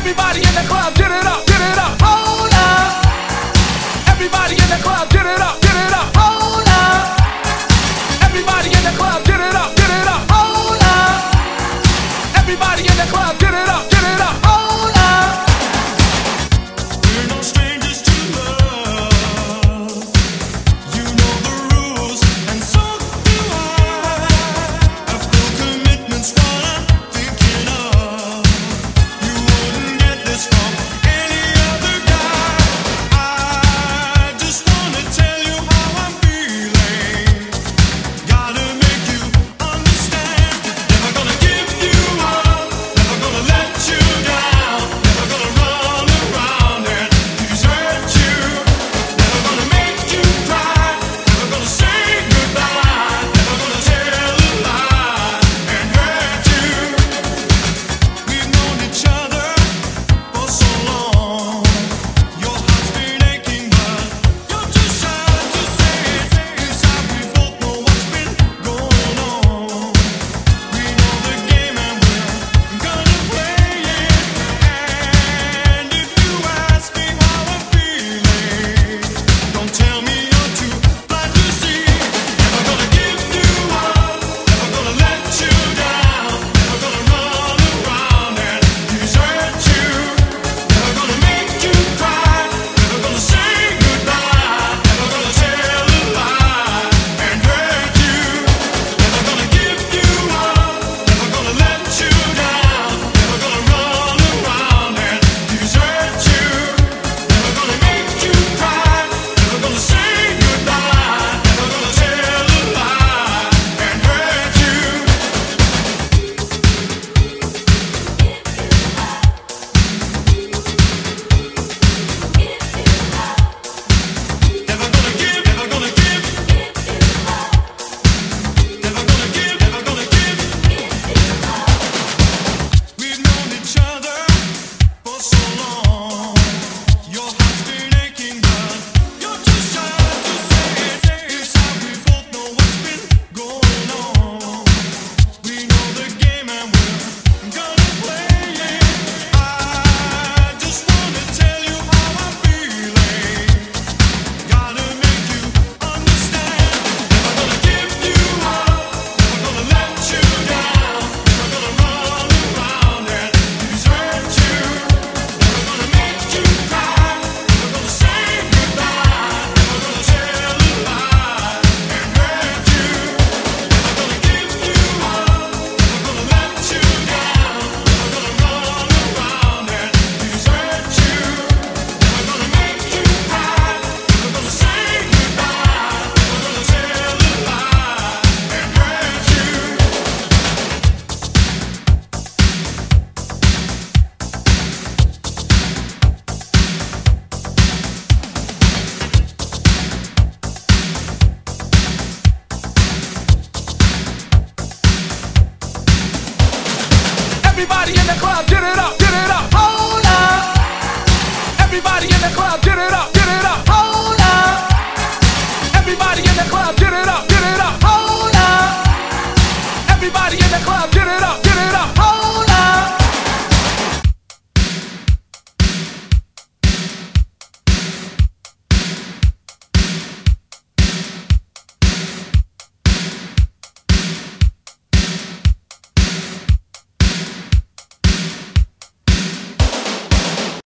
Everybody in the club, get it up, get it up. Hold up. Everybody in the club, get it up, get it up. Hold up. Everybody in the club, get it up, get it up. Hold up. Everybody in the club, get it up, get it up. Hold up. We're no strangers to love. You know the rules, and so do I. I feel commitment's what I'm thinking of. You wouldn't get this from any other guy. I just wanna tell you how I'm feeling. Gotta make you understand. Never gonna give you up. Never gonna let you down. Never gonna run around and desert you. Never gonna make you cry. Never gonna say goodbye. Never gonna tell a lie and hurt you. We've known each other for so long. Your heart's been aching, but you're too shy to say it. Inside we both know what's been going on. We know the game and we're gonna play it. And if you ask me how I'm feeling, don't tell me you're too blind to see. Never gonna give you up. Never gonna let you down. Never gonna run around and desert you. Never gonna make you cry. Never gonna say goodbye. Never gonna tell a lie and hurt you. Never gonna give you up. Never gonna let you down. Never gonna run around and desert you. Never gonna make you cry. Never gonna say goodbye. Never gonna tell a lie and hurt you. Never gonna give, never gonna give. Never gonna give, never gonna give. We've known each other for so long. Your heart's been aching, but you're too shy to say it. Inside we both know what's been going on. We know the game and we're gonna play it. I just wanna tell you how I'm feeling. Gotta make you understand. Never gonna give you up. Never gonna let you down. Never gonna run around and desert you. Never gonna make you cry. Never gonna say goodbye. Never gonna tell a lie and hurt you. Never gonna give you up. Never gonna let you down. Never gonna run around and desert you. Never gonna make you cry. Never gonna say goodbye. Never gonna tell a lie and hurt you. Everybody in the club, get it up, get it up. Hold up. Everybody in the club, get it up.